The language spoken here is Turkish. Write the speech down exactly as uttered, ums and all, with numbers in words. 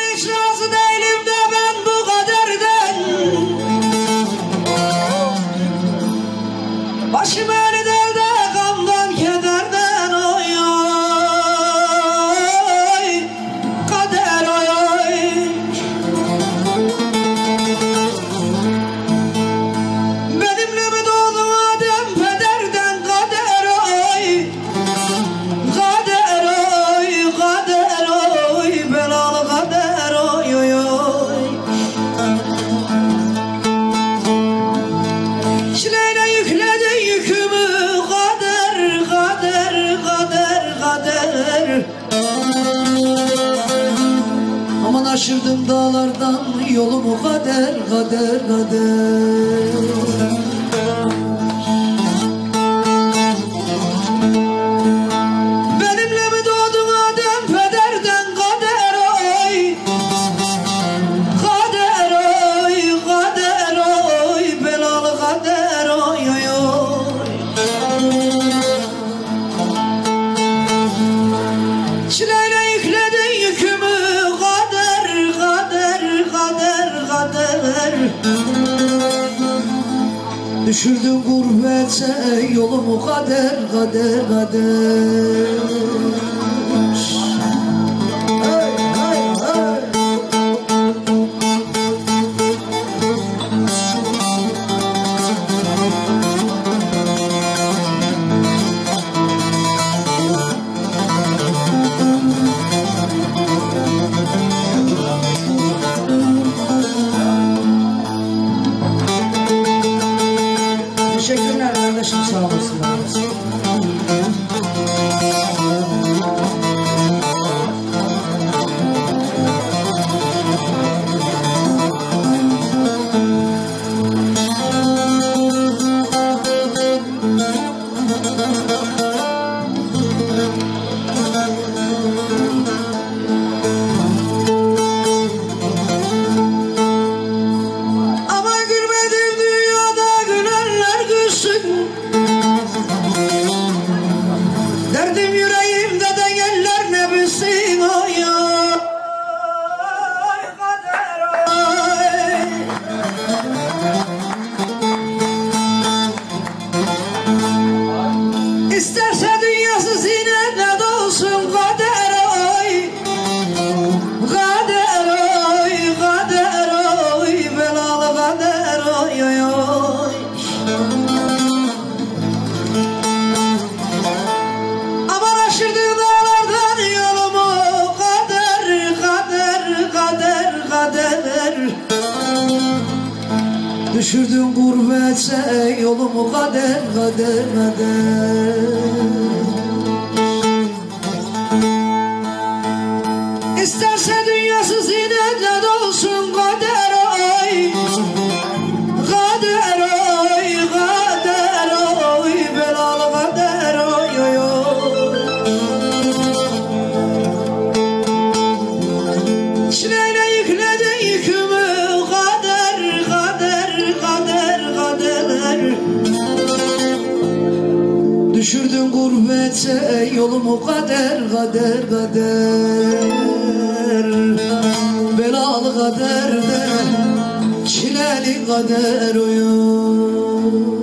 hiç razı değilim de ben bu kaderden. Başım eli değil de gamdan kederden. Oy oy kader oy oy. Benimle mi doğdun Adem pederden kader oy. Kader oy kader oy belalı kader oy oy oy. Çileyle yükledin yükümü kader kader kader kader. Aman aşırdım dağlardan yolumu kader kader kader. Benimle mi doğdun Adem pederden kader oy. Kader oy kader oy belalı kader oy oy oy. Çileyle yükledin yükümü kader kader kader kader. Düşürdün gurbete yolumu kader kader kader. Hey hey hey. Teşekkürler kardeşim, sağ olasın. Ama gülmedim dünyada gülenler gülsün. Derdim yüreğimde de geller ne bilsin oy oy kader oy. İsterse dünyası zinetle dolsun kader oy. Kader oy kader oy belalı kader oy oy oy. Aman aşırdığım dağlardan yolumu kader kader kader kader. Düşürdün gurbete yolumu kader kader kader. İsterse dünyası zinetle dolsun kader oy. Kader oy kader oy belalı kader oy oy oy. Çileyle yükledin yükümü kader kader kader kader. Düşürdün gurbete yolumu kader kader kader. Belalı kader de çileli kader oy.